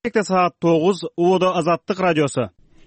Saat 9 Uodo Azаттык радиосу.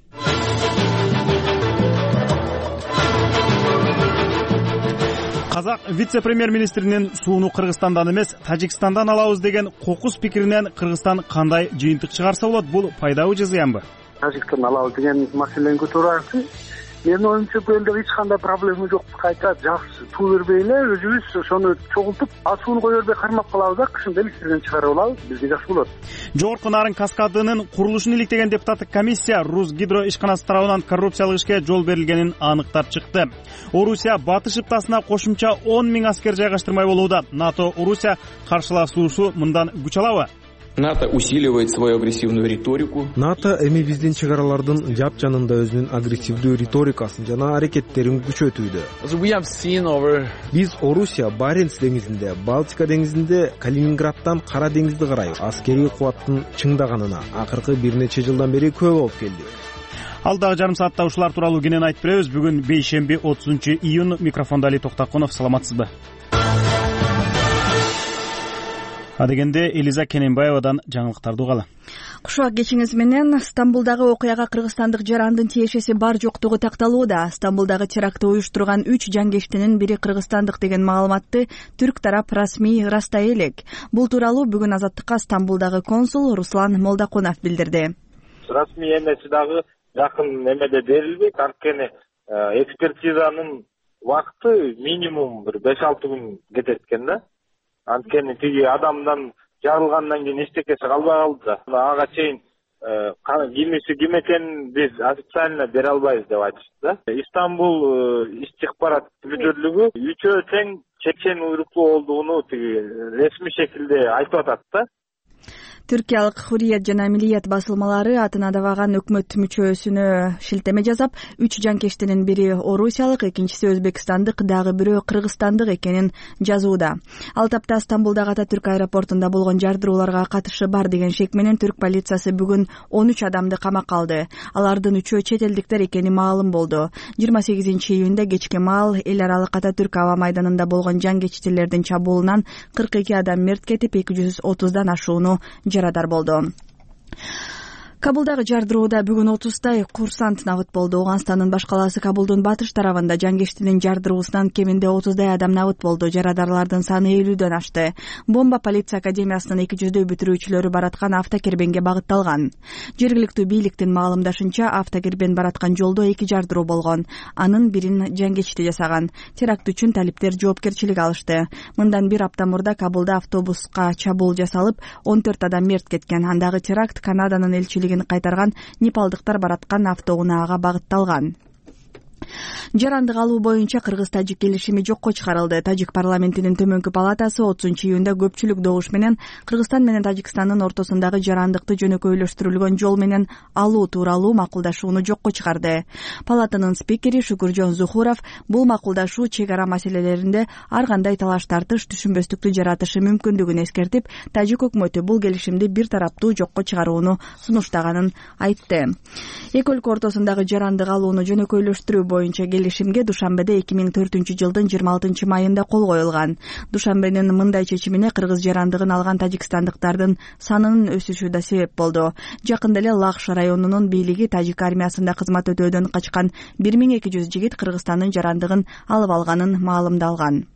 Казак вице-премьер-министринин сууну Кыргызстандан эмес, Тажикстандан алабыз деген кокус пикиринен Кыргызстан кандай жыйынтык чыгарса болот? Бул пайдабы же зыянбы? Тажикстандан алабыз деген маселени көтөрүп менин оюмча көлдө эч кандай проблема жок. Кайта жакшы суу бербей эле өзүбүз ошону чогултуп, сууну кое бербей кармап калабыз да, кышында электрден чыгарып алабыз. Бизге жакшы болот. Жогорку Нарын каскадынын курулушун иликтеген депутаттык комиссия Русгидро ишканасы тарабынан коррупциялык ишке жол берилгенин аныктап чыкты. Орусия батыш шыптасына кошумча 10 000 аскер жайгаштырмай болууда. НАТО Орусия каршылашуусу мындан күч алабы? НАТО усиливает свою агрессивную риторику. НАТО эми биздин чыгаралардын жапжанында өзүнүн агрессивдүү риторикасын жана аракеттерин күчөтүүдө. Биз Орусия Баренц деңизинде, Балтика деңизинде, Калининградтан Кара деңизди карай аскерий кубаттын чыңдаганына акыркы бир нече жылдан бери күбө болуп келдик. Алдагы жарым саатта ушулар тууралуу кенен айтып беребиз. Бүгүн бейшемби 30-июнь. Микрофондо Али Токтакунов. Саламатсызбы? Адегенде Элиза Кененбаевадан жаңылыктарды угалы. Кушак кечиңиз менен Стамбулдагы окуяга кыргызстандык жарандын тиешеси бар жоктугу такталууда. Стамбулдагы терактты уюштурган 3 жангештинин бири кыргызстандык деген маалыматты түрк тарап расмий растай элек. Бул тууралуу бүгүн Азаттыкка Стамбулдагы консул Руслан Молдокунов билдирди. Расмий эмеси дагы жакын эмеде берилбейт, анткени экспертизанын убакыты минимум бир 5-6 күн кетет экен да. Анткени тиги адамдан жарылгандан кийин эчтекеси калбай калды да. Ага чейин кимиси ким экенин биз официально бере албайбыз деп айтышты да. Истанбул иш-чыкпарат мүдүрлүгү үчөө тең чечен уйруктуу olduğunu тиги ресми шекилде айтып атат да. Түркиялык Hurriyet жана Milliyet басылмалары атына дабаган өкмөт мүчөсүнө шилтеме жасап, 3 жанкештинин бири орусиялык, экинчиси өзбекстандык, дагы бирөө кыргызстандык экенин жазууда. Ал тапта Стамбулдагы Ататүрк аэропортунда болгон жардырууларга катышы бар деген шек менен түрк полициясы бүгүн 13 адамды камакка алды. Алардын 3-өө чет элдиктер экени маалым болду. 28-июнда кечке маал эл аралык Ататүрк аба майданында болгон жангечтилердин чабуулунан 42 адам мерт кетип, 230дан ашууну жарадар болду. Кабулдагы жардырууда бүгүн 30-тай курсант набыт болду. Ооганстандын баш калаасы Кабулдун батыш тарабында жангештинин жардыруусунан кеминде 30-дай адам набыт болду. Жарадарлардын саны 50дөн ашты. Бомба полиция академиясынын 200дөй бүтүрүүчүлөрү бараткан автокербенге багытталган. Жергиликтүү бийликтин маалымдашынча, автокербен бараткан жолдо 2 жардыруу болгон. Анын бирин жангечти жасаган. Теракт үчүн талиптер жоопкерчилик алышты. Мындан бир апта мурда Кабулда автобуска чабуул жасалып, 14 адам мерт кеткен. Андагы теракт Канаданын элчилигин кайтарган непалдыктар бараткан автоунаага багытталган. Жарандык алуу боюнча Кыргыз-Тажик келишими жокко чыгарылды. Тажик парламентинин төмөнкү палатасы 30-июнда көпчүлүк добуш менен Кыргызстан менен Тажикстандын ортосундагы жарандыкты жөнөкөйлөштүрүлгөн жол менен алуу тууралуу макулдашууну жокко чыгарды. Палатанын спикери Шукуржон Зухуров бул макулдашуу чек ара маселелеринде ар кандай талаш тартыш, түшүнбөстүктү жаратышы мүмкүндүгүн эскертип, Тажик өкмөтү бул келишимди бир тараптуу жокко чыгарууну сунуштаганын айтты. Эки өлкө ортосундагы жарандык алууну жөнөкөйлөштүрүү боюнча келишимге Душанбеде 2004-жылдын 26-майында кол коюлган. Душанбенин мындай чечимине кыргыз жарандыгын алган тажикстандыктардын санынын өсүшү да себеп болду. Жакында эле Лахш районунун бийлиги тажик армиясында кызмат өтөөдөн качкан 1200 жигит Кыргызстандын жарандыгын алып алганын маалымдалган.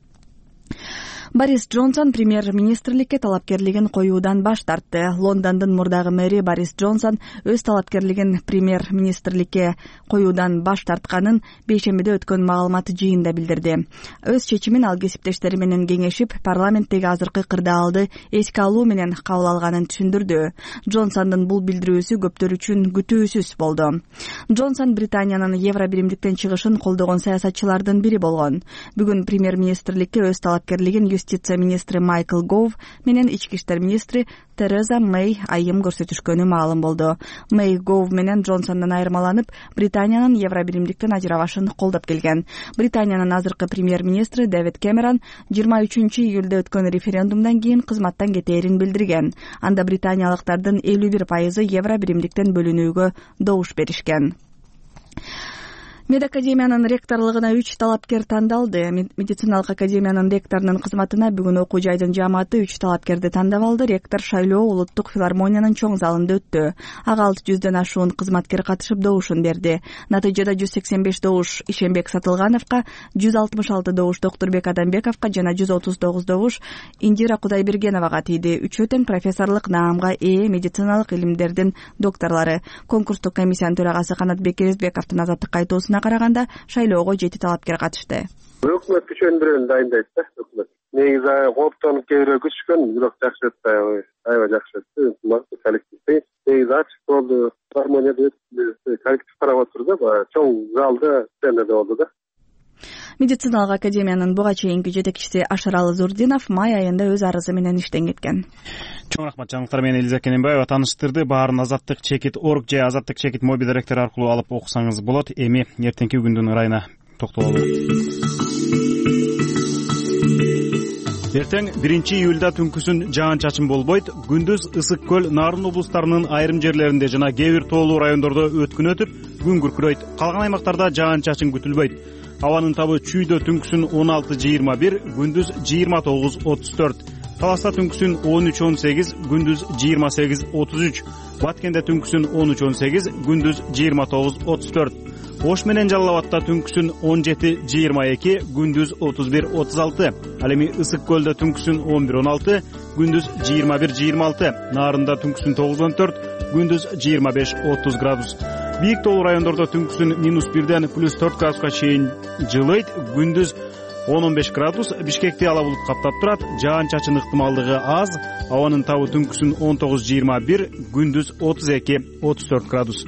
Борис Джонсон премьер-министрликке талапкерлигин коюудан баш тартты. Лондондун мурдагы мэри Борис Джонсон өз талапкерлигин премьер-министрликке коюудан баш тартканын бейшембиде өткөн маалымат жыйында билдирди. Өз чечимин ал кесиптештери менен кеңешип, парламенттеги азыркы кырдаалды эске алуу менен кабыл алганын түшүндүрдү. Джонсондун бул билдирүүсү көптөр үчүн күтүүсүз болду. Джонсон Британиянын евро биримдиктен чыгышын колдогон саясатчылардын бири болгон. Бүгүн премьер-министрликке өз талапкерлигин Юстиция министри Майкл Гов менен ички иштер министри Тереза Мэй айым көрсөтүшкөнү маалым болду. Мэй Гов менен Джонсондон айырмаланып, Британиянын евро биримдиктен ажырабашын колдоп келген. Британиянын азыркы премьер-министри Дэвид Кэмерон 23-июлда өткөн референдумдан кийин кызматтан кетээрин билдирген. Анда британиялыктардын 51% евро биримдиктен бөлүнүүгө добуш беришкен. Медакадемиянын ректорлугуна 3 талапкер тандалды. Медициналык академиянын ректорунун кызматына бүгүн окуу жайдын жааматы 3 талапкерди тандап алды. Ректор шайлоо улуттук филармониянын чоң залында өттү. Ага 600дөн ашуун кызматкер катышып добушун берди. Натыйжада 185 добуш Ишенбек Сатылгановго, 166 добуш Доктурбек Адамбековго жана 139 добуш Индира Кудайбергеновага тийди. Үчөө тең профессорлук наамга ээ медициналык илимдердин докторлору. Конкурстук комиссиянын төрагасы Канатбек Эрезбековдун азаттыкка айтуусуна караганда шайлоого 7 талапкер катышты. Өкмөт күчөндүрүүнү дайындайт да өкмөт. Негизи кооптонуп кээбирөөк күчкөн, бирок жакшы өтпөй, аябай жакшы өттү. Коллективде негизи ачык болду. Гармонияда коллектив карап отурду да, чоң залда сценада болду да. Медициналык академиянын буга чейинки жетекчиси Ашаралы Зурдинов май айында өз арызы менен иштен кеткен. Чоң рахмат. Жаңылыктар менен Элиза Кененбаева таныштырды. Баарын Азаттык чекит орг же Азаттык чекит мобил директору аркылуу алып окусаңыз болот. Эми эртеңки күндүн ырайына токтололу. Эртең 1-июлда түнкүсүн жаан-чачын болбойт. Күндүз Ысык көл, Нарын облустарынын айрым жерлеринде жана кээ бир тоолуу райондордо өткүн өтүп, күн күркүрөйт. Калган аймактарда жаан-чачын күтүлбөйт. Абанын табы чүйдө түнкүсүн 16-21, күндүз 29-34. Таласта түнкүсүн 13-18, күндүз 28-33. Баткенде түнкүсүн 13-18, күндүз 29-34. Ош менен Жалал Абадта түнкүсүн 17-22, күндүз 31-36. Ал эми Ысык көлдө түнкүсүн 11-16, күндүз 21-26. Нарында түнкүсүн 9-14, күндүз 25-30 градус. Бийик тоолуу райондордо түнкүсүн -1ден +4 градуска чейин жылыйт, күндүз 10-15 градус. Бишкекти ала булут каптап турат, жаан-чачын ыктымалдыгы аз. Абанын табы түнкүсүн 19-21, күндүз 32-34 градус.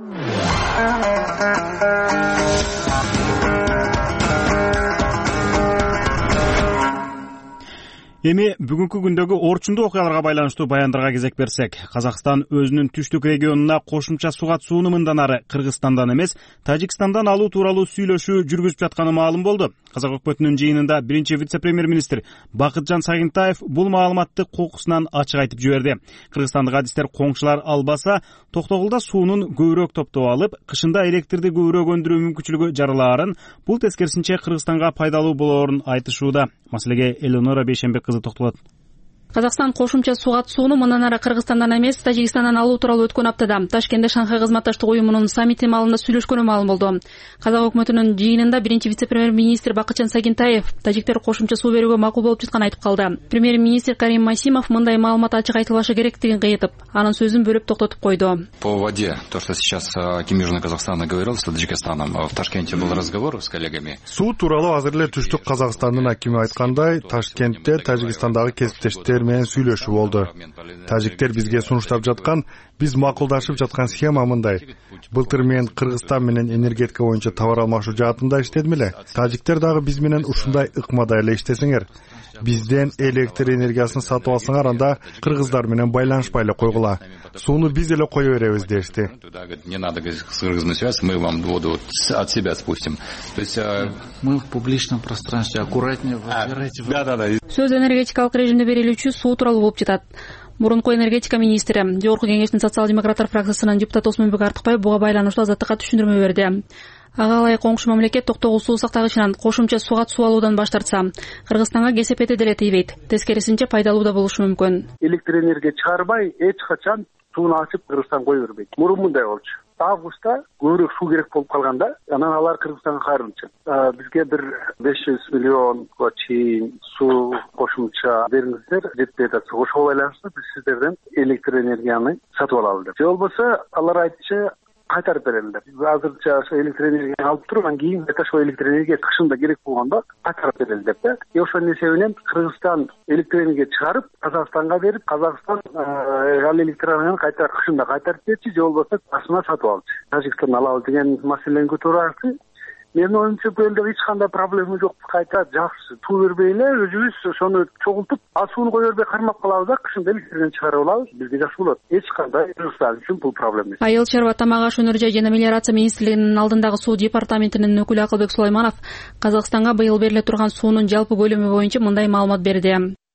Эми бүгүнкү күндөгү орчундуу окуяларга байланыштуу баяндарга кезек берсек, Казакстан өзүнүн түштүк регионуна кошумча сугат сууну мындан ары Кыргызстандан эмес, Тажикстандан алуу тууралуу сүйлөшүү жүргүзүп жатканы маалым болду. Казак өкмөтүнүн жыйынында биринчи вице-премьер-министр Бакытжан Сагынтаев бул маалыматты кокусунан ачык айтып жиберди. Кыргызстандык адистер коңшулар албаса, Токтогулда суунун көбүрөөк топтоп алып, кышында электрди көбүрөөк өндүрүү мүмкүнчүлүгү жаралаарын, бул тескерисинче Кыргызстанга пайдалуу болоорун айтышууда. Маселеге Элеонора Бейшенбек кызы токтолот. Казакстан кошумча сугат сууну мындан ары Кыргызстандан эмес, Тажикстандан алуу тууралуу өткөн аптада Ташкентте Шанхай кызматташтык уюмунун саммити маалында сүйлөшкөнү маалым болду. Казак өкмөтүнүн жыйынында биринчи вице-премьер-министр Бакытжан Сагынтаев тажиктер кошумча суу берүүгө макул болуп жатканын айтып калды. Премьер-министр Карим Масимов мындай маалымат ачык айтылбашы керектигин кыйытып, анын сөзүн бөлүп токтотуп койду. По воде, то, что сейчас Ким Южный Казахстан говорил с Таджикистаном, в Ташкенте был разговор с коллегами. Суу тууралуу азыр эле түштүк Казакстандын акими айткандай, Ташкентте Тажикстандагы кесиптештер менен сүйлөшүү болду. Тажиктер бизге сунуштап жаткан, биз макулдашып жаткан схема мындай. Былтыр мен Кыргызстан менен энергетика боюнча товар алмашуу жаатында иштедим эле. Тажиктер дагы биз менен ушундай ыкмада эле иштесеңер. Бизден электр энергиясын сатып алсаңар, анда кыргыздар менен байланышпай эле койгула. Сууну биз эле кое беребиз дешти. Не надо с Кыргызом связь, мы вам воду от себя спустим. То есть мы в публичном пространстве, аккуратнее выбирайте. Да. Сөз энергетикалык режимде берилүүчү суу тууралуу болуп жатат. Мурунку энергетика министри, Жогорку кеңештин социал-демократтар фракциясынын депутаты Осмонбек Артыкбаев буга байланыштуу азаттыкка түшүндүрмө берди. Ага ылайык коңшу мамлекет Токтогул суу сактагычынан кошумча сугат суу алуудан баш тартса, Кыргызстанга кесепети деле тийбейт. Тескерисинче пайдалуу да болушу мүмкүн. Электр энергия чыгарбай, эч качан сууну ачып Кыргызстан кое бербейт. Мурун мындай болчу. Августта көбүрөөк суу керек болуп калганда, анан алар Кыргызстанга кайрылчу. Бизге бир 500 миллионго чейин суу кошумча бериңиздер, жетпей жатса ошого байланыштуу биз сиздерден электр энергияны сатып алалы деп. Же болбосо алар айтчы кайтарып берелер. Азырча электр энергияны алып туруп, анан кийин ошол электр энергия кышында керек болгондо кайтарып берели деп да. Ошонун эсебинен Кыргызстан электр энергия чыгарып, Казакстанга берип, Казакстан ал электр энергияны кайта кышында кайтарып берчи, же болбосо басына сатып алчы. Тажикстан алабыз деген маселени көтөрүп Менин оюмча бул элде эч кандай проблема жок. Кайта жакшы суу бербей эле өзүбүз ошону чогултуп, сууну кое бербей кармап калабыз да, кышында электрден чыгарып алабыз. Бизге жакшы болот. Эч кандай Кыргызстан үчүн бул проблема эмес. Айыл чарба, тамак аш өнөр жай жана мелиорация министрлигинин алдындагы суу департаментинин өкүлү Акылбек Сулайманов Казакстанга быйыл бериле турган суунун жалпы көлөмү боюнча мындай маалымат берди.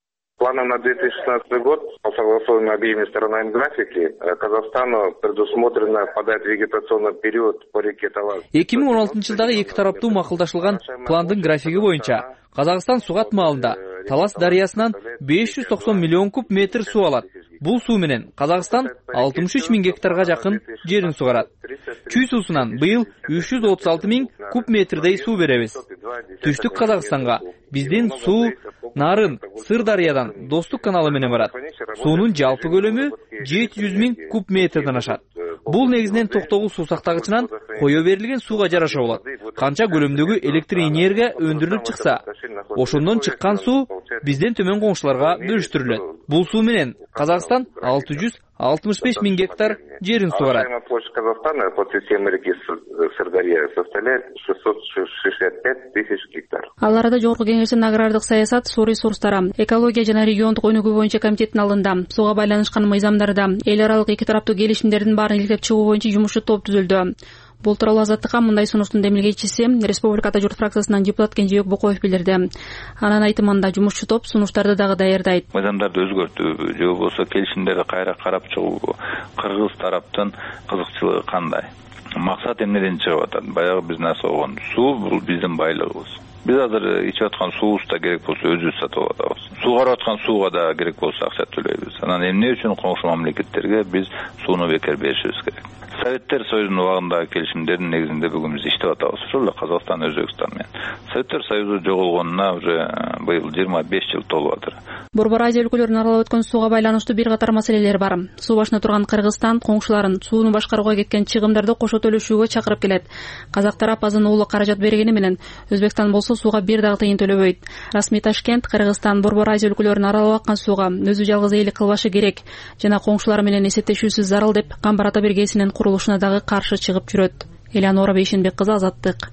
планом на 2016 год по согласованным обеими сторонами графике Казахстану предусмотрено подать вегетационный период по реке Талас. 2016-жылдагы эки тараптуу макулдашылган пландын графиги боюнча Казакстан сугат маалында Талас дарыясынан 590 миллион куб метр суу алат. Бул суу менен Казакстан 63 миң гектарга жакын жерин сугарат. Чүй суусунан быйыл 336 миң куб метрдей суу беребиз. Түштүк Казакстанга биздин суу Нарын Сырдарыядан Достук каналы менен барат. Суунун жалпы көлөмү 700 миң куб метрден ашат. Бул негизинен токтогул суу сактагычынан кое берилген сууга жараша болот. Канча көлөмдөгү электр энергия өндүрүлүп чыкса, ошондон чыккан суу бизден төмөн коңшуларга бөлүштүрүлөт. Бул суу менен Казакстан 665 миң гектар жерин сугарат. Площадь Казахстана под системой реки Сырдарья составляет 665 тысяч гектар. Ал арада Жогорку Кеңештин агрардык саясат, суу ресурстары, экология жана региондук өнүгүү боюнча комитеттин алдында сууга байланышкан мыйзамдарда эл аралык эки тараптуу келишимдердин баарын иликтеп чыгуу боюнча жумушчу топ түзүлдү. Бул тууралуу Азаттыкка мындай сунуштун демилгечиси Республика Ата журт фракциясынан депутат Кенжебек Бокоев билдирди. Анын айтымында жумушчу топ сунуштарды дагы даярдайт. Мыйзамдарды өзгөртүү же болбосо келишимдерди кайра карап чыгуу кыргыз тараптын кызыкчылыгы кандай? Максат эмнеден чыгып атат? Баягы биздин асогон суу бул биздин байлыгыбыз. Биз азыр ичип аткан суубуз да керек болсо өзүбүз сатып атабыз. Сугарып аткан сууга да керек болсо акча төлөйбүз. Анан эмне үчүн коңшу мамлекеттерге биз сууну бекер беришибиз керек? Советтер Союзунун убагындагы келишимдердин негизинде бүгүн биз иштеп атабыз. Ошол эле Казакстан, Өзбекстан менен. Советтер Союзу жоголгонуна уже быйыл 25 жыл толуп атыр. Борбор Азия өлкөлөрүн аралап өткөн сууга байланыштуу бир катар маселелер бар. Суу башына турган Кыргызстан коңшуларын сууну башкарууга кеткен чыгымдарды кошо төлөшүүгө чакырып келет. Казак тарап азын уулу каражат бергени менен Өзбекстан болсо сууга бир дагы тыйын төлөбөйт. Расмий Ташкент Кыргызстан Борбор Азия өлкөлөрүн аралап аккан сууга өзү жалгыз ээлик кылбашы керек жана коңшулары менен эсептешүүсүз зарыл деп Камбар ата биргесинин курулушуна дагы каршы чыгып жүрөт. Элеонора Бейшенбек кызы, Азаттык.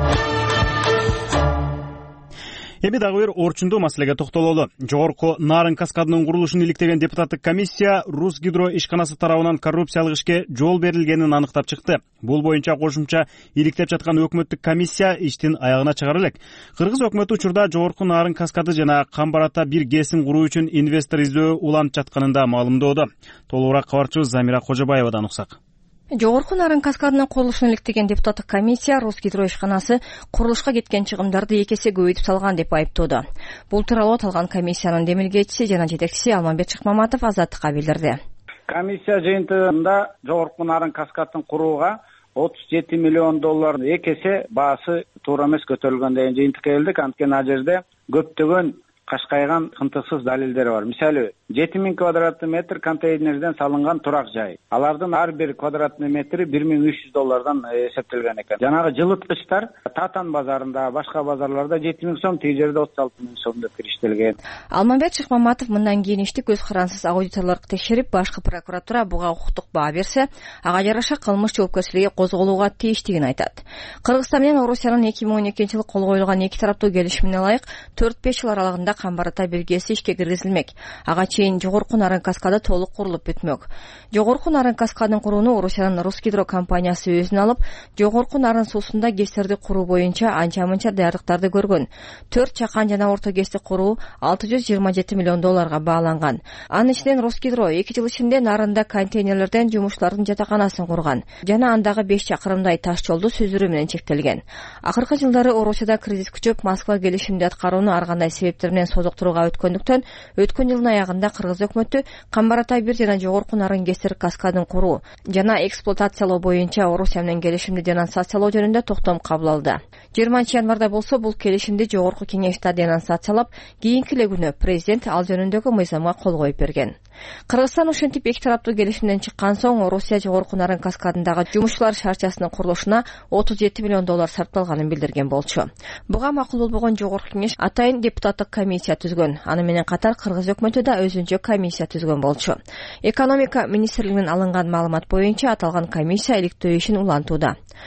Эми дагы бир орчундуу маселеге токтололу. Жогорку Нарын каскадынын курулушун иликтеген депутаттык комиссия Русгидро ишканасы тарабынан коррупциялык ишке жол берилгенин аныктап чыкты. Бул боюнча кошумча иликтеп жаткан өкмөттүк комиссия иштин аягына чыгары элек. Кыргыз өкмөтү учурда Жогорку Нарын каскады жана Камбар ата бир ГЭСин куруу үчүн инвестор издөө уланып жатканын да маалымдоодо. Толугураак кабарчыбыз Замира Кожобаевадан уксак. Жогорку Нарын каскадынын курулушун иликтеген депутаттык комиссия Русгидро ишканасы курулушка кеткен чыгымдарды эки эсе көбөйтүп салган деп айыптоодо. Бул тууралуу аталган комиссиянын демилгечиси жана жетекчиси Алмамбет Чыкмаматов Азаттыкка билдирди. Комиссия жыйынтыгында Жогорку Нарын каскадын курууга 37 миллион доллар эки эсе баасы туура эмес көтөрүлгөн деген жыйынтыкка келдик. Анткени ал жерде көптөгөн кашкайган кынтыксыз далилдер бар. Мисалы 7000 квадратный метр контейнерден салынган турак жай. Алардын ар бир квадратный метри $1300 эсептелген экен. Жанагы жылыткычтар Татан базарында, башка базарларда 7000 сом, тиги жерде 36000 сом деп кириштелген. Алмамбет Чыкмаматов мындан кийин ишти көз карансыз аудиторлорго текшерип, башкы прокуратура буга укуктук баа берсе, ага жараша кылмыш жоопкерчилиги козголууга тийиштигин айтат. Кыргызстан менен Орусиянын 2012-жылы кол коюлган эки тараптуу келишимине ылайык 4-5 жыл аралыгында Камбар ата белгиси ишке киргизилмек. Ага чейин Жогорку Нарын каскады толук курулуп бүтмөк. Жогорку Нарын каскадын курууну Орусиянын Русгидро компаниясы өзүнө алып, Жогорку Нарын суусунда ГЭСтерди куруу боюнча анча-мынча даярдыктарды көргөн. 4 чакан жана орто ГЭСти куруу $627 миллион бааланган. Анын ичинен Русгидро 2 жыл ичинде Нарында контейнерлерден жумушчулардын жатаканасын курган жана андагы 5 чакырымдай таш жолду сүзүрүү менен чектелген. Акыркы жылдары Орусияда кризис күчөп, Москва келишимди аткарууну ар кандай себептер менен созуктурууга өткөндүктөн, өткөн жылдын аягында Кыргыз өкмөтү Камбар ата 1 жана Жогорку Нарын ГЭСтер каскадын куруу жана эксплуатациялоо боюнча Орусия менен келишимди денонсациялоо жөнүндө токтом кабыл алды. 20-январда болсо бул келишимди Жогорку Кеңеште денонсациялап, кийинки эле күнү президент ал жөнүндөгү мыйзамга кол коюп берген. Кыргызстан ушинтип эки тараптуу келишимден чыккан соң Орусия Жогорку Нарын каскадындагы жумушчулар шаарчасынын курулушуна $37 миллион сарпталганын билдирген болчу. Буга макул болбогон Жогорку Кеңеш атайын депутаттык комиссия түзгөн. Аны менен катар Кыргыз өкмөтү да өзүнчө комиссия түзгөн болчу. Экономика министрлигинин алынган маалымат боюнча аталган комиссия иликтөө ишин улантууда.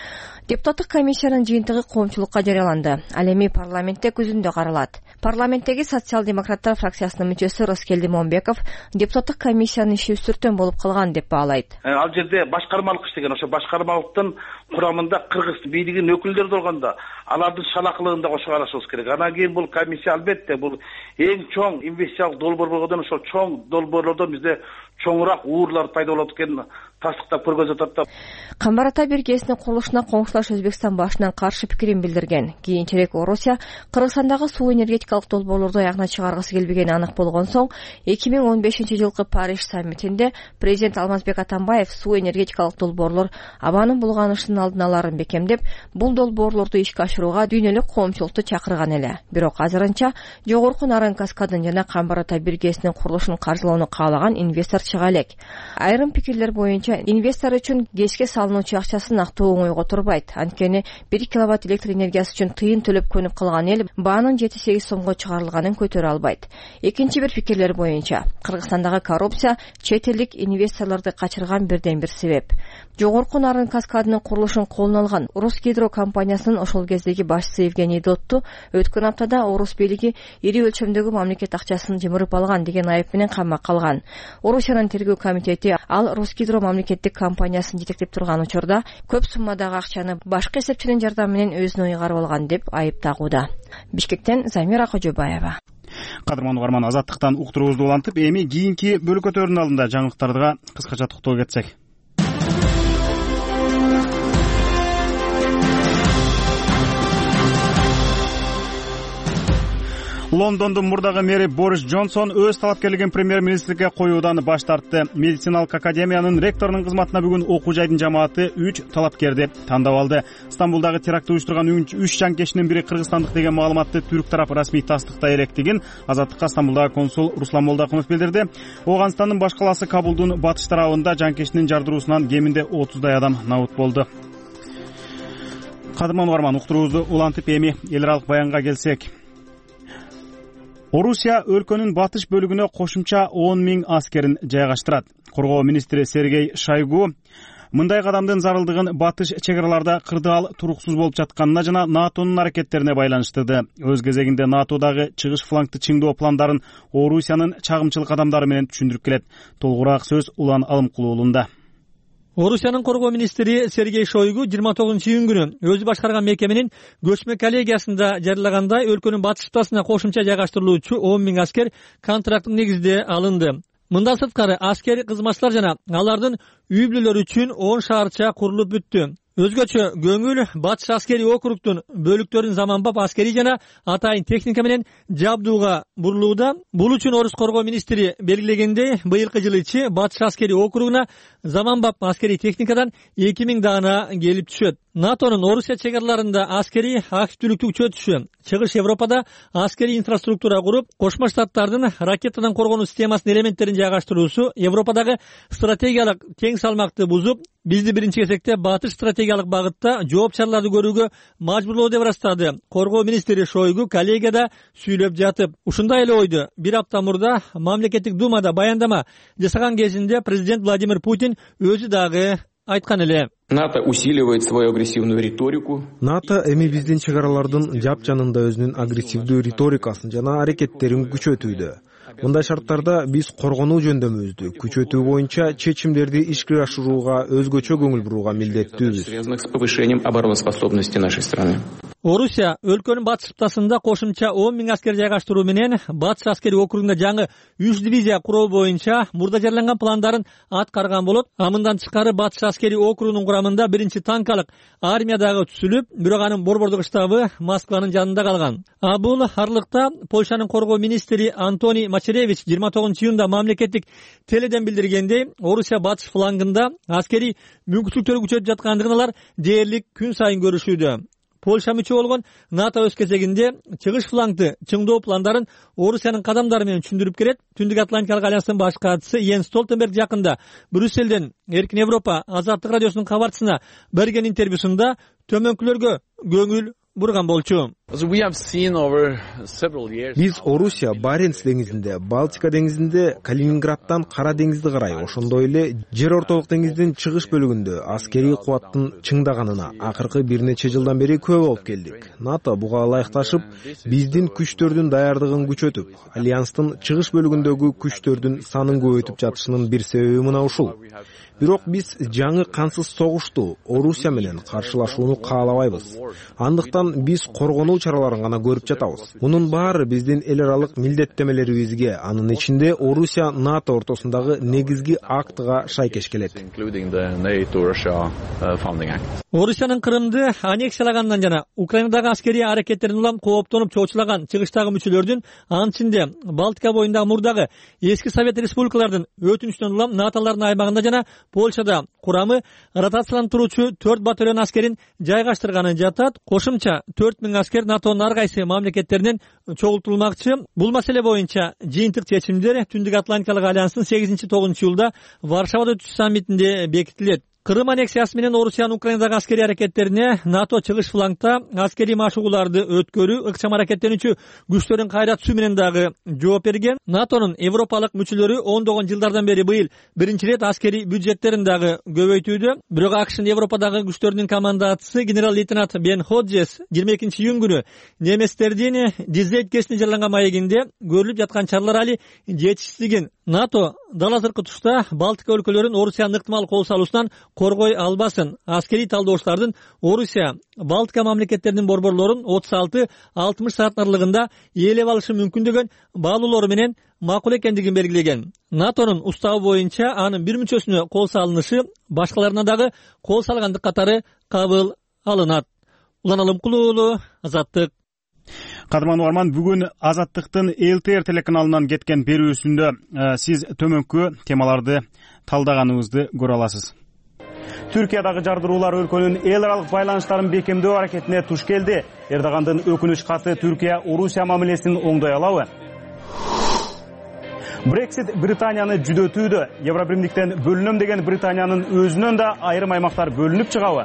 Депутаттык комиссиянын жыйынтыгы коомчулукка жарыяланды. Ал эми парламентте күзүндө каралат. Парламенттеги социал-демократтар фракциясынын мүчөсү Роскелди Момбеков депутаттык комиссиянын иши үстүртөн болуп калган деп баалайт. Ал жерде башкармалык иштеген, ошо башкармалыктын курамында кыргыз бийлигинин өкүлдөрү болгондо алардын шалакылыгын да кошо карашыбыз керек. Анан кийин бул комиссия албетте бул эң чоң инвестициялык долбоор болгондон ошол чоң долбоорлордон бизде чоңураак уурлар пайда болот экенин тастыктап көргөзүп жатат да. Камбар Ата биргесинин курулушуна коңшулаш Өзбекстан башынан каршы пикирин билдирген. Кийинчерээк Орусия Кыргызстандагы суу энергетикалык долбоорлорду аягына чыгаргысы келбегени анык болгон соң 2015-жылкы Париж саммитинде президент Алмазбек Атамбаев суу энергетикалык долбоорлор абанын булганышынын алдын аларын бекемдеп, бул долбоорлорду ишке ашырууга дүйнөлүк коомчулукту чакырган эле. Бирок азырынча жогорку Нарын каскадын жана Камбар Ата биргесинин курулушун каржылоону каалаган инвестор чыга элек. Айрым пикирлер боюнча инвестор үчүн ГЭСке салынуучу акчасын актоо оңойго турбайт. Анткени 1 киловатт электр энергиясы үчүн тыйын төлөп көнүп калган эл баанын 7-8 сомго чыгарылганын көтөрө албайт. Экинчи бир пикирлер боюнча Кыргызстандагы коррупция чет элдик инвесторлорду качырган бирден бир себеп. Жогорку Нарын каскадынын курулушун колуна алган Русгидро компаниясынын ошол кездеги башчысы Евгений Дотту өткөн аптада Орус бийлиги ири өлчөмдөгү мамлекет акчасын жымырып алган деген айып менен камакка алган. Орусиянын тергөө комитети ал Русгидро мамлекеттик компаниясын жетектеп турган учурда көп суммадагы акчаны башкы эсепчинин жардамы менен өзүнө ыйгарып алган деп айып тагууда. Бишкектен Замира Кожобаева. Кадырман угарман, Азаттыктан уктуруубузду улантып, эми кийинки бөлүкөтөрдүн алдында жаңылыктарга кыскача токтоло кетсек. Лондондун мурдагы мэри Борис Джонсон өз талапкерлигин премьер-министрге коюудан баш тартты. Медициналык академиянын ректорунун кызматына бүгүн окуу жайдын жамааты 3 талапкерди тандап алды. Стамбулдагы терактты уюштурган 3 жанкечинин бири кыргызстандык деген маалыматты түрк тарапы расмий тастыктай электигин Азаттыкка Стамбулдагы консул Руслан Молдакунов билдирди. Ооганстандын баш калаасы Кабулдун батыш тарабында жанкечинин жардыруусунан кеминде 30дай адам набыт болду. Кадырман угарман, уктуруубузду улантып, эми эл аралык баянга келсек. Орусия өлкөнүн батыш бөлүгүнө кошумча 10 000 аскерин жайгаштырат. Коргоо министри Сергей Шойгу мындай кадамдын зарылдыгын батыш чек араларда кырдаал туруксуз болуп жатканына жана НАТОнун аракеттерине байланыштырды. Өз кезегинде НАТОдагы чыгыш флангты чыңдоо пландарын Орусиянын чагымчыл кадамдары менен түшүндүрүп келет. Толугураак сөз Улан Алымкулуу уулунда. Орусиянын коргоо министри Сергей Шойгу 29-июнь күнү өзү башкарган мекеменин көчмө коллегиясында жарыялагандай өлкөнүн батыш ыктасына кошумча жайгаштырылуучу 10 000 аскер контракттын негизинде алынды. Мындан сырткары аскер кызматчылар жана алардын үй бүлөлөрү үчүн 10 шаарча курулуп бүттү. Өзгөчө көңүл батыш аскери округтун бөлүктөрүн заманбап аскери жана атайын техника менен жабдууга бурулууда. Бул үчүн Орус коргоо министри белгилегендей, быйылкы жылы ичи батыш аскери округуна заманбап аскери техникадан 2000 даана келип түшөт. НАТОнун Орусия чек араларында аскери активдүүлүктү күчөтүшү, Чыгыш Европада аскери инфраструктура куруп, Кошмо Штаттардын ракетадан коргонуу системасынын элементтерин жайгаштыруусу Европадагы стратегиялык тең салмакты бузуп, бизди биринчи кезекте батыш стратегиялык багытта жооп чараларды көрүүгө мажбурлоо деп ырастады. Коргоо министри Шойгу коллегияда сүйлөп жатып, ушундай эле ойду бир апта мурда мамлекеттик думада баяндама жасаган кезинде президент Владимир Путин өзү дагы айткан эле. НАТО усиливает свою агрессивную риторику. НАТО эми биздин чек аралардын жапжанында өзүнүн агрессивдүү риторикасын жана аракеттерин күчөтүүдө. Мындай шарттарда биз коргонуу жөндөмүбүздү күчөтүү боюнча чечимдерди ишке ашырууга өзгөчө көңүл бурууга милдеттүүбүз. Связанных с повышением обороноспособности нашей страны. Орусия өлкөнүн батыш ыктасында кошумча 10 000 аскер жайгаштыруу менен батыш аскери округунда жаңы 3 дивизия куруу боюнча мурда жарыяланган пландарын аткарган болот. Мындан тышкары батыш аскери округунун курамында биринчи танкалык армия дагы түзүлүп, бирок анын борбордук штабы Москванын жанында калган. Бул аралыкта Польшанын коргоо министри Антоний Мачеревич 29-июнда мамлекеттик теледен билдиргендей, Орусия батыш флангында аскери мүмкүнчүлүктөрү күчөтүп жаткандыгын алар дээрлик күн сайын көрүшүүдө. Польша мүчө болгон НАТО өз кезегинде чыгыш флангты чыңдоо пландарын Орусиянын кадамдары менен түшүндүрүп келет. Түндүк Атлантикалык альянстын баш катчысы Йенс Столтенберг жакында Брюсселден Эркин Европа Азаттык радиосунун кабарчысына берген интервьюсунда төмөнкүлөргө көңүл бурган болчу. Биз Орусия Баренц деңизинде, Балтика деңизинде, Калининградтан Кара деңизди карай, ошондой эле Жер ортолук деңиздин чыгыш бөлүгүндө аскерий кубаттын чыңдаганына акыркы бир нече жылдан бери күбө болуп келдик. НАТО буга ылайыкташып, биздин күчтөрдүн даярдыгын күчөтүп, альянстын чыгыш бөлүгүндөгү күчтөрдүн санын көбөйтүп жатышынын бир себеби мына ушул. Бирок биз жаңы кансыз согушту Орусия менен каршылашууну каалабайбыз. Андыктан биз коргонуу чараларын гана көрүп жатабыз. Мунун баары биздин эл аралык милдеттемелерибизге, анын ичинде Орусия НАТО ортосундагы негизги актыга шайкеш келет. Орусиянын Крымды аннексиялагандан жана Украинадагы аскерий аракеттерин улам кооптонуп чоочулаган чыгыштагы мүчөлөрдүн, анын ичинде Балтика боюндагы мурдагы эски Совет республикалардын өтүнүчүнөн улам НАТОлордун аймагында жана Польшада курамы ротацияланып туручу 4 батальон аскерин жайгаштырганын жатат. Кошумча 4000 аскер НАТОнун ар кайсы мамлекеттеринен чогултулмакчы. Бул маселе боюнча жыйынтык чечимдер Түндүк Атлантикалык альянстын 8-9 июлда Варшавада өтүүчү саммитинде бекитилет. Крым аннексиясы менен Орусиянын Украинадагы аскерий аракеттерине НАТО чыгыш флангда аскерий машыгууларды өткөрүү, ыкчам аракеттенүүчү күчтөрүн кайра түзүү менен дагы жооп берген. НАТОнун европалык мүчөлөрү ондогон жылдардан бери быйыл биринчи ирет аскерий бюджеттерин дагы көбөйтүүдө. Бирок АКШнын Европадагы күчтөрүнүн командачысы генерал-лейтенант Бен Ходжес 22 июнь күнү немецтердин Дизлейт кесине жарыяланган маегинде көрүлүп жаткан чаралар али жетишсиздигин, НАТО дал азыркы тушта Балтика өлкөлөрүн Орусиянын ыктымал кол салуусунан коргой албасын. Аскерий талдоочулардын Орусия Балтика мамлекеттеринин борборлорун 36-60 саат аралыгында ээлеп алышы мүмкүн деген баалоолору менен макул экендигин белгилеген. НАТОнун уставы боюнча анын бир мүчөсүнө кол салынышы башкаларына дагы кол салгандык катары кабыл алынат. Улан Алымкулуу уулу, Азаттык. Кадырман угарман, бүгүн Азаттыктын ЛТР телеканалынан кеткен берүүсүндө сиз төмөнкү темаларды талдаганыбызды көрө аласыз. Түркиядагы жардыруулар өлкөнүн эл аралык байланыштарын бекемдөө аракетине туш келди. Эрдогандын өкүнүч каты Түркия Орусия мамилесин оңдой алабы? Брексит Британияны жүдөтүүдө. Евробиримдиктен бөлүнөм деген Британиянын өзүнөн да айрым аймактар бөлүнүп чыгабы?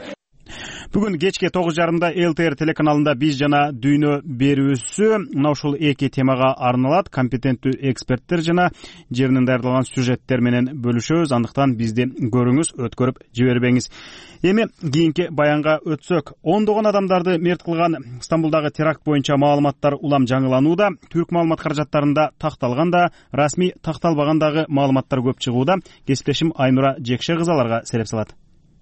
Бүгүн кечке 9:30 ЛТР телеканалында биз жана дүйнө берүүсү мына ушул эки темага арналат. Компетенттүү эксперттер жана жеринен даярдалган сюжеттер менен бөлүшөбүз. Андыктан бизди көрүңүз, өткөрүп жибербеңиз. Эми кийинки баянга өтсөк, ондогон адамдарды мерт кылган Стамбулдагы теракт боюнча маалыматтар улам жаңыланууда. Түрк маалымат каражаттарында такталганда, расмий такталбагандагы маалыматтар көп чыгууда. Кесиптешим Айнура Жекше кызы аларга сереп салат.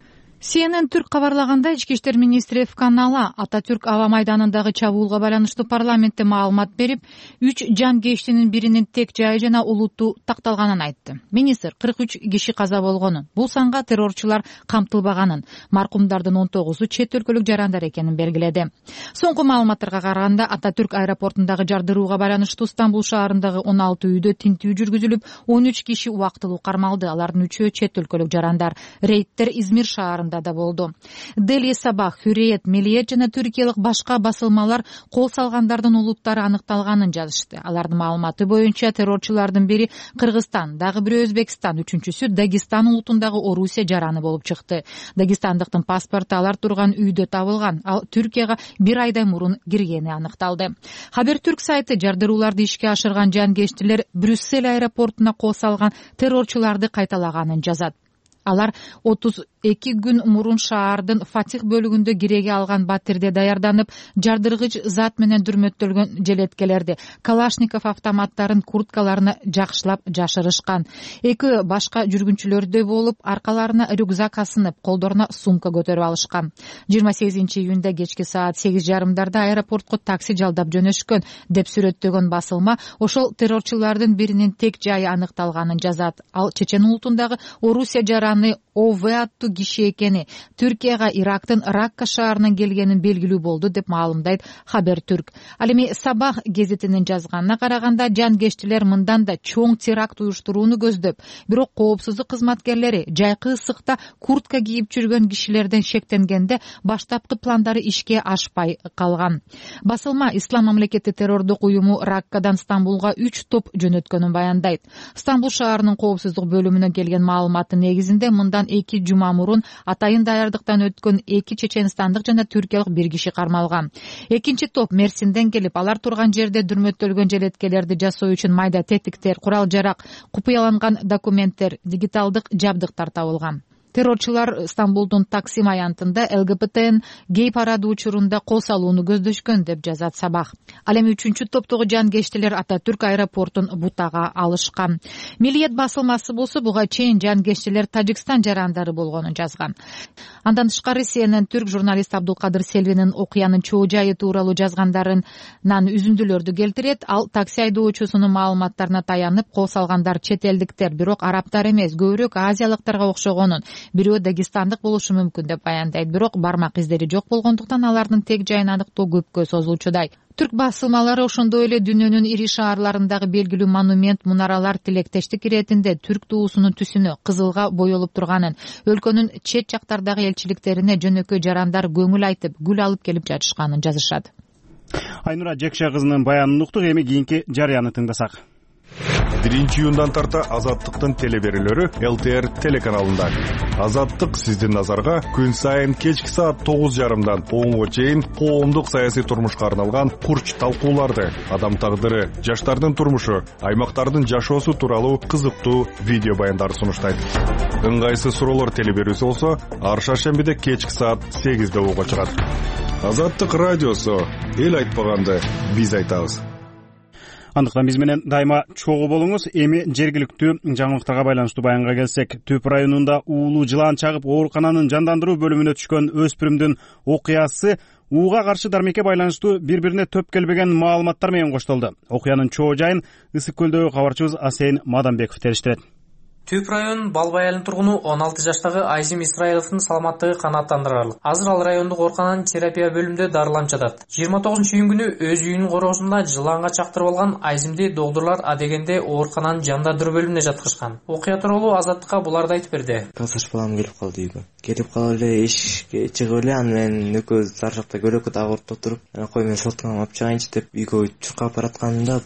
CNN Түрк кабарлагандай, ички иштер министри Фканала Ататүрк аба майданындагы чабуулга байланыштуу парламентте маалымат берип, 3 жан кештинин биринин тек жайы жана улутту такталганын айтты. Министр 43 киши каза болгонун, бул санга террорчулар камтылбаганын, маркумдардын 19-у чет өлкөлүк жарандар экенин белгиледи. Соңку маалыматтарга караганда, Ататүрк аэропортундагы жардырууга байланыштуу Стамбул шаарындагы 16 үйдө тинтүү жүргүзүлүп, 13 киши убактылуу кармалды. Алардын 3-өө чет өлкөлүк жарандар. Рейдтер Измир шаарында да болду. Дели Сабах, Hürriyet, Milliyet жана түркиялык башка басылмалар кол салгандардын улуттары аныкталганын жазышты. Алардын маалыматы боюнча террорчулардын бири Кыргызстан, дагы бирөө Өзбекстан, үчүнчүсү Дагестан улутундагы Орусия жараны болуп чыкты. Дагестандыктын паспорту алар турган үйдө табылган, ал Түркияга 1 айдай мурун киргени аныкталды. Хабертүрк сайты жардырууларды ишке ашырган жанкештилер Брюссель аэропортуна кол салган террорчуларды кайталаганын жазат. Алар 32 күн мурун шаардын Фатих бөлүгүндө киреге алган батирде даярданып, жардыргыч зат менен дүрмөттөлгөн желеткелерди, Калашников автоматтарын курткаларына жакшылап жашырышкан. Эки башка жүргүнчүлөрдөй болуп, аркаларына рюкзак асынып, колдоруна сумка көтөрүп алышкан. 28 июнда кечки саат 8:30 аэропортко такси жалдап жөнөшкөн деп сүрөттөгөн басылма ошол террорчулардын биринин тек жайы аныкталганын жазат. Ал Чечен улутундагы Орусия жараны ОВ аттуу киши экени, Түркияга Ирактын Ракка шаарынан келгенин белгилүү болду деп маалымдайт Хабертүрк. Ал эми Сабах гезитинин жазганына караганда, жанкештилер мындан да чоң теракт уюштурууну көздөп, бирок коопсуздук кызматкерлери жайкы ысыкта куртка кийип жүргөн кишилерден шектенгенде баштапкы пландары ишке ашпай калган. Басылма Ислам мамлекети террордук уюму Раккадан Стамбулга 3 топ жөнөткөнүн баяндайт. Стамбул шаарынын коопсуздук бөлүмүнөн келген маалыматтын негизинде мындан 2 жума мурун атайын даярдыктан өткөн 2 чеченстандык жана түркиялык 1 киши кармалган. Экинчи топ Мерсинден келип, алар турган жерде дүрмөттөлгөн желеткелерди жасоо үчүн майда тетиктер, курал-жарак, купуяланган документтер, дигиталдык жабдыктар табылган. Террорчулар Стамбулдун Таксим аянтында ЛГБТн гей парады учурунда кол салууну көздөшкөн деп жазат Сабах. Ал эми 3-топтогу жангештилер Ататүрк аэропортун бутага алышкан. Милиет басылмасы болсо буга чейин жангештилер Тажикстан жарандары болгонун жазган. Андан тышкары CNN түрк журналист Абдулкадыр Селвинин окуянын чоо жайы тууралуу жазгандарынан үзүндүлөрдү келтирет. Ал такси айдоочусунун маалыматтарына таянып, кол салгандар чет элдиктер, бирок арабтар эмес, көбүрөөк азиялыктарга окшогонун, бирөө дагестандык болушу мүмкүн деп баяндайт. Бирок бармак издери жок болгондуктан алардын тег жайын аныктоо көпкө созулчудай. Түрк басылмалары ошондой эле дүйнөнүн ири шаарларындагы белгилүү монумент, мунаралар тилектештик иретинде түрк туусунун түсүнө кызылга боелуп турганын, өлкөнүн чет жактардагы элчиликтерине жөнөкөй жарандар көңүл айтып, гүл алып келип жатышканын жазышат. Айнура Жекше кызынын баянын уктук, эми кийинки жарыяны тыңдасак. 1-июндан тарта Азаттыктын телеберүүлөрү ЛТР телеканалында. Азаттык сиздин назарга күн сайын кечки саат 9:30дан 10:00 чейин коомдук саясий турмушка арналган курч талкууларды, адам тагдыры, жаштардын турмушу, аймактардын жашоосу тууралуу кызыктуу видео баяндарды сунуштайт. Ыңгайсыз суроолор телеберүүсү болсо ар шаршембиде кечки саат 8:00 угуга чыгат. Азаттык радиосу, эл айтпаганды биз айтабыз. Андыктан биз менен дайыма чогуу болуңуз. Эми жергиликтүү жаңылыктарга байланыштуу баянга келсек, Түп районунда уулуу жылан чагып оорукананын жандандыруу бөлүмүнө түшкөн өспүрүмдүн окуясы ууга каршы дармекке байланыштуу бири-бирине төп келбеген маалыматтар менен коштолду. Окуянын чоо жайын Ысык көлдөгү кабарчыбыз Асейин Маданбеков териштирет. Түп районунун Балбай айылынын тургуну 16 жаштагы Айзим Исраиловдун саламаттыгы канааттандырарлык. Азыр ал райондук оорукананын терапия бөлүмүндө дарыланып жатат. 29-июнь күнү өз үйүнүн короосунда жыланга чактырып алган Айзимди доктурлар адегенде оорукананын жандандыруу бөлүмүнө жаткызышкан. Окуя тууралуу Азаттыкка буларды айтып берди. Касаш балам келип калды үйгө. Келип калып эле эшикке чыгып эле, аны менен экөөбүз зар жакта көлөккө дагып отуруп, кой мен шортканы алып чыгайынчы деп үйгө чуркап баратканымда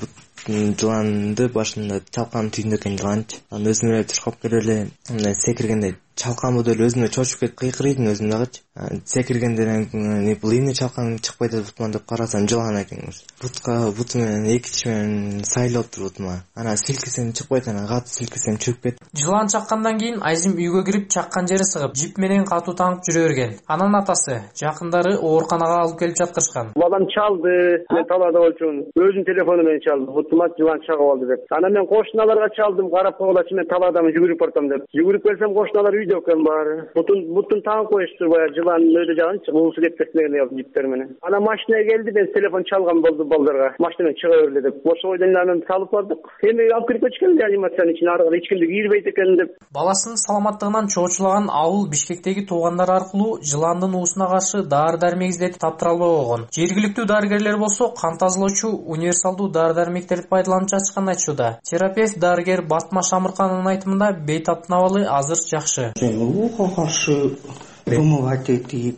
жыланды башында чалкан түйүндө экен жыланчы. Аны өзүм эле чуркап келип эле секиргенде чалкан болду эле өзүмө чочуп кетип кыйкырыйдым өзүм дагычы. Секиргенде бул эмне чалкан чыкпай атпаймын деп карасам жылан экен. Буту менен эки тиш менен сайлап туруп бутума. Анан силкисем чыкпайт, анан катуу силкисем чыгып кетти. Жылан чаккандан кийин Айзим үйгө кирип чаккан жери сыгып, жип менен катуу таңып жүрө берген. Анан атасы, жакындары ооруканага алып келип жаткырышкан. Балам чалды, мен талаада болчумун. Өзүнүн телефону менен чалды. Бутума жылан чагып алды деп. Анан мен кошуналарга чалдым, карап койгулачы, мен талаадамын, жүгүрүп бартам деп. Жүгүрүп келсем кошуналар үйдө экен баары. Бутун таңып коюшту, баягы жылан өйдө жагынчы, уусу кетпесин деген жиптер менен. Анан машинага келди, мен телефон чалган болду балдарга. Машинадан чыга берле деп. Ошо ойдон анан салып бардык. Эми алып кирип кетишкен реанимациянын ичине, аркада эч кимди кирбейт экен деп. Баласынын саламаттыгынан чоочулаган ауыл Бишкектеги туугандары аркылуу жыландын уусуна каршы дары-дармек издетип таптыра албай койгон. Жергиликтүү дарыгерлер болсо кан тазалоочу универсалдуу дары-дармектерди пайдаланып жатышканын айтышууда. Терапевт дарыгер Батма Шамырканын айтымында бейтаптын абалы азыр жакшы. Ууга каршы вымывать этип,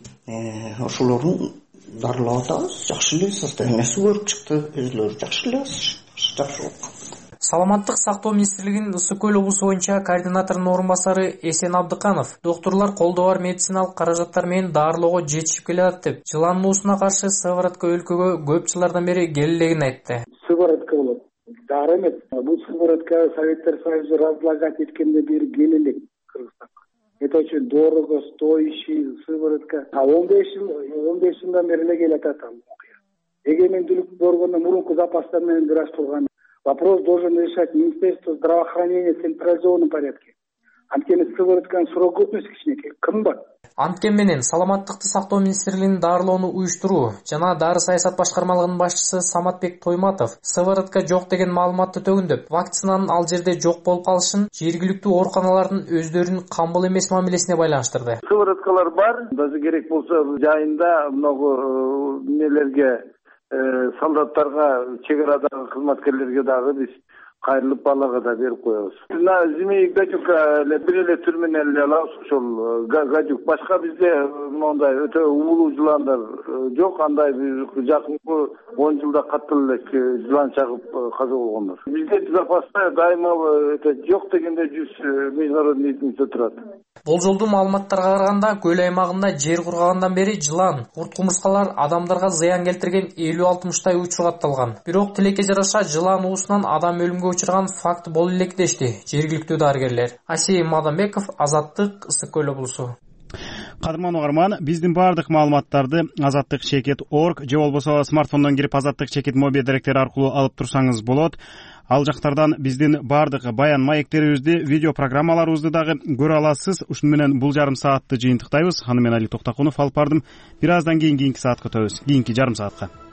ошолорун дарылап атабыз. Жакшы эле состояниясы көрүп чыкты, өзүлөрү жакшы эле, жакшы болуп. Саламаттык сактоо министрлигинин Ысык көл облусу боюнча координаторунун орун басары Эсен Абдыканов доктурлар колдоо бар медициналык каражаттар менен дарылоого жетишип келатат деп, жыландын уусуна каршы сыворотка өлкөгө көп жылдардан бери келелегин айтты. Сыворотка болот. Дары эмес. Бул сыворотка Советтер Союзу разлагать эткенде бери келелек Кыргызстанга. Это очень дорого, стоящий сыворотка. 15 жылдан бери эле келатат ал. Эгемендүүлүк боргондон мурунку запастар менен бир аз турган. Вопрос должен решать Министерство здравоохранения в централизованном порядке. Анткени сыворотканын сроку өтмөсү кичинекей, кымбат. Анткени менен Саламаттыкты сактоо министрлигинин дарылоону уюштуруу жана дары саясат башкармалыгынын башчысы Саматбек Тойматов сыворотка жок деген маалыматты төгүндөп, вакцинанын ал жерде жок болуп калышын жергиликтүү ооруканалардын өздөрүнүн камбыл эмес мамилесине байланыштырды. Сывороткалар бар, даже керек болсо жайында много нелерге солдаттарга, чек арадагы кызматкерлерге дагы биз кайрылып балага да берип коебуз. На зимний гадюк эле бир эле түр менен эле алабыз, ошол гадюк. Башка бизде мондай өтө уулуу жыландар жок. Андай жакынкы 10 жылда катуу эле жылан чагып каза болгондор. Бизде запаста дайыма жок дегенде 100 международный единица турат. Болжолдуу маалыматтарга караганда көл аймагында жер кургагандан бери жылан, курт кумурскалар адамдарга зыян келтирген 50-60 учуратталган. Бирок тилекке жараша жылан уусунан адам өлүмгө учурган факт боло элек дешти жергиликтүү дарыгерлер. Асим Мадамбеков, Азаттык, Ысык Көл облусу. Кадырман угарман, биздин баардык маалыматтарды azattik.org же болбосо смартфондон кирип azattik моби директери аркылуу алып турсаңыз болот. Ал жактардан биздин баардык баян маектерибизди, видео программаларыбызды дагы көрө аласыз. Ушуну менен бул жарым саатты жыйынтыктайбыз. Аны мен Али Токтокунов алып бардым. Бир аздан кийинки саатка өтөбүз. Кийинки жарым саатка.